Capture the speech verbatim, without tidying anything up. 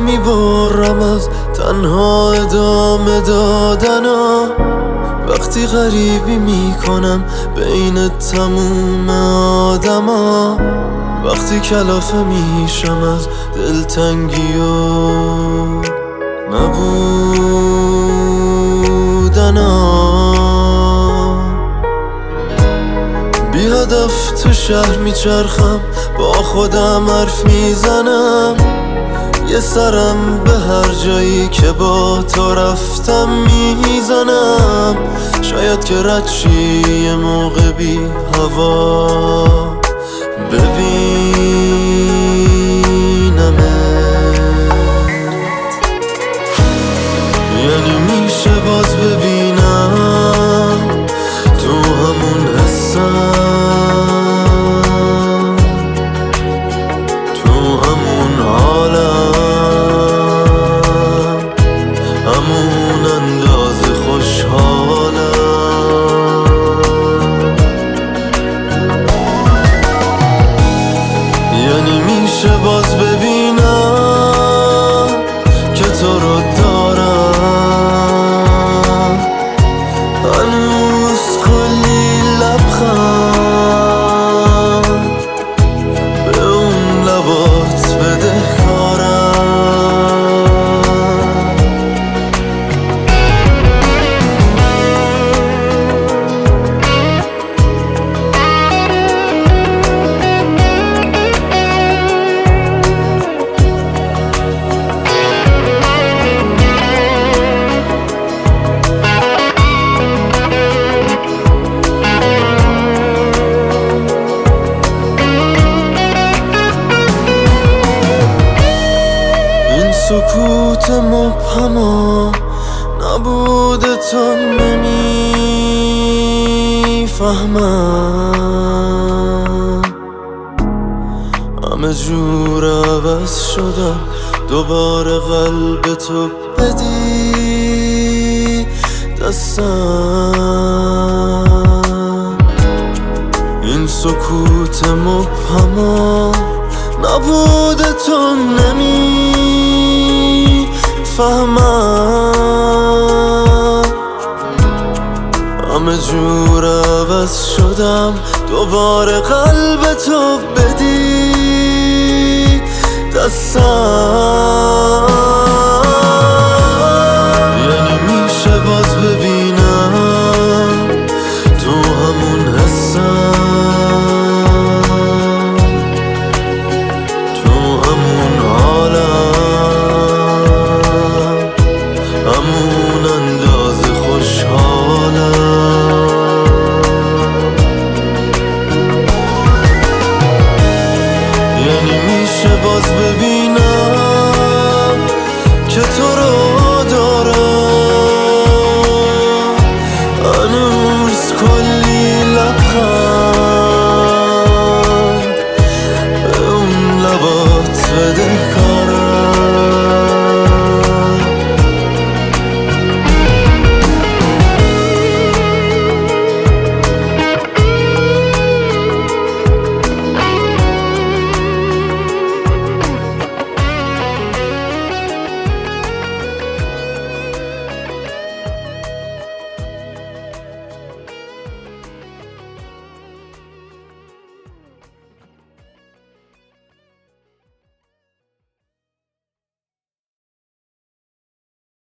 میبرم از تنها ادامه دادنا. وقتی غریبی میکنم بین تموم آدما، وقتی کلافه میشم از دلتنگی و نبودنا. بی هدف تو شهر میچرخم، با خودم حرف میزنم، یه سرم به هر جایی که با تو رفتم میزنم. شاید که رد چی یه موقع بی هوا ببینمت، یعنی میشه باز ببینم تو همون حسم، تو همون حالم، همون اندازه خوشحالم. یعنی میشه باز ببینم که تو رو دارم، هنوز کلی لبخند به اون لبات بدهکارم. سکوت مبهما نبود تو نمیفهمم، همه جور عوض شدم، دوباره قلب تو بدی دستم. این سکوت مبهما نبود تو نمیفهمم، همه جور عوض شدم، دوباره قلب تو بدی دستم.